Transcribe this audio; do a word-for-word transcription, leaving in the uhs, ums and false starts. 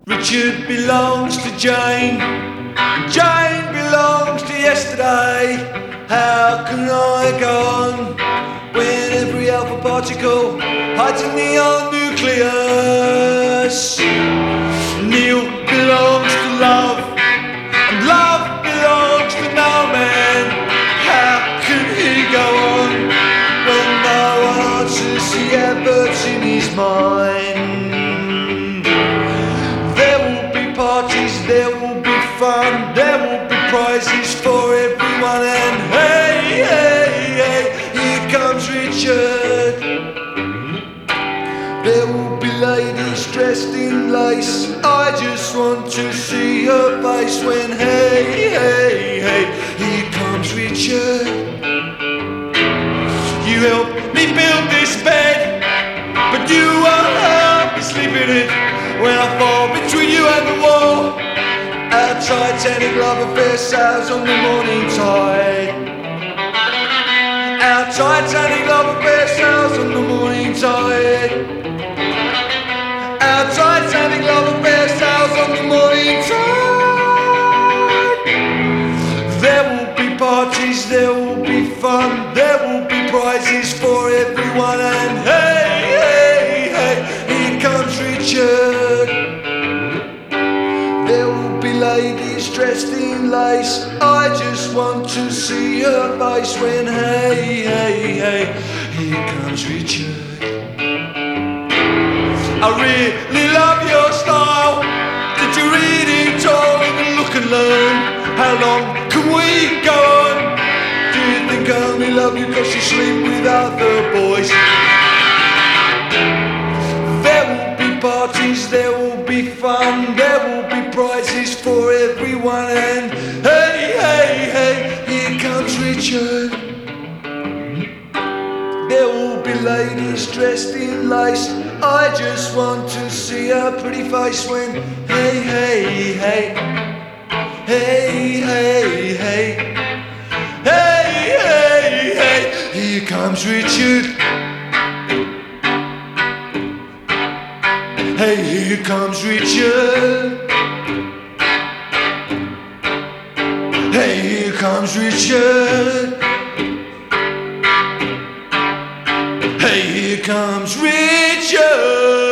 Richard belongs to Jane, Jane belongs to yesterday. How can I go on when every alpha particle hides a neon nucleus? Neil belongs to love, and love belongs to no man. How can he go on when no one answers the adverts in his mind? Parties, there will be fun, there will be prizes for everyone, and hey, hey, hey, here comes Richard. There will be ladies dressed in lace, I just want to see her face when hey, hey, hey, here comes Richard. You helped me build this bed, but you won't help me sleep in it when I fall between you and the wall. Our Titanic love affair sails on the morning tide. Our Titanic love affair sails on the morning tide. Our Titanic love affair sails on the morning tide. There will be parties, there will be fun, there will be prizes for everyone, and hey, hey, hey, here comes Richard. There will be ladies dressed in lace, I just want to see her face when hey, hey, hey, here comes Richard. I really love your style. Did you read it all in the Look and Learn? How long can we go on? Do you think I only love you cause you sleep with other boys? There will be parties, there will be fun, there will be prizes for everyone, and hey, hey, hey, here comes Richard. There will be ladies dressed in lace, I just want to see her pretty face when hey, hey, hey, hey, hey, hey, hey, hey, hey, here comes Richard. Hey, here comes Richard. Hey, here comes Richard. Hey, here comes Richard.